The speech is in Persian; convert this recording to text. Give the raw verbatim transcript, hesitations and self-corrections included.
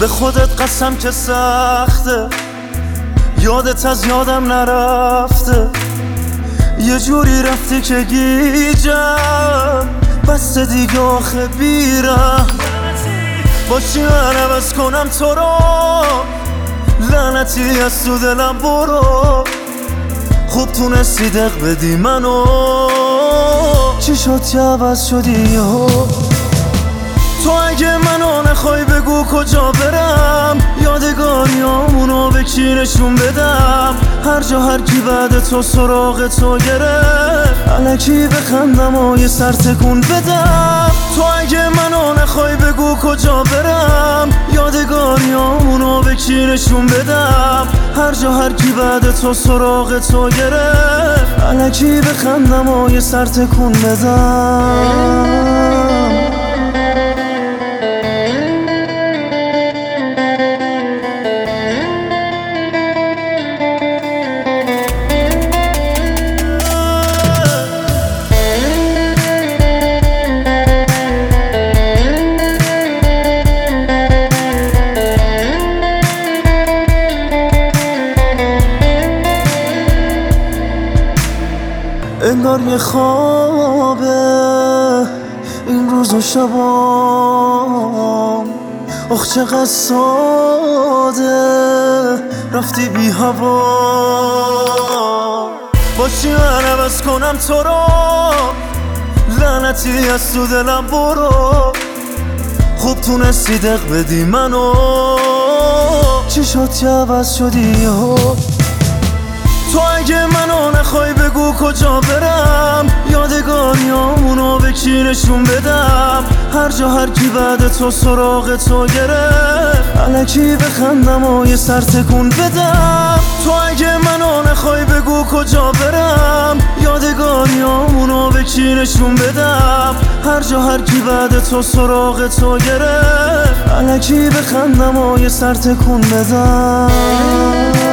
به خودت قسم که سخته، یادت از یادم نرفته، یه جوری رفتی که گیجم بس دیگه آخه بیرم. باشی من عوض کنم تو رو، لعنتی از تو دلم برو. خوب تونستی دق بدی منو، چی شد که عوض شدی یهو؟ تو اگه منو نخوای بگو کجا برم، یادگاریامونو به کی نشون بدم؟ هر جا هر کی بعد تو سراغ تو گرفت، الکی بخندم و یه سر تکون بدم. تو اگه منو نخوای بگو کجا برم، یادگاریامونو به کی نشون بدم؟ هر جا هر کی بعد تو سراغ تو گرفت، الکی بخندم و یه سر تکون بدم. انگار یه خوابه این روز و شبام، اخ چقدر ساده رفتی بی هوا. باشی من عوض کنم تو رو، لعنتی از تو دلم برو. خوب تونستی دق بدی منو، چی شد که عوض شدی یهو؟ تو اگه منو نخوای بگو کجا برم، یادگاریامونو به کی نشون بدم؟ هر جا هر کی بعد تو سراغ تو گرفت، الکی بخندم و یه سر تکون بدم. تو اگه منو نخوای بگو کجا برم، یادگاریامونو به کی نشون بدم؟ هر جا هر کی بعد تو سراغ تو گرفت، الکی بخندم و یه سر تکون بدم.